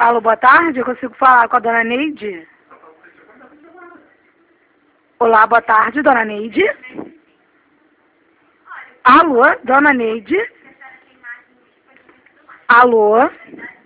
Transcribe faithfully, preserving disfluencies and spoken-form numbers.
Alô, boa tarde, eu consigo falar com a dona Neide? Olá, boa tarde, dona Neide. Alô, dona Neide. Alô.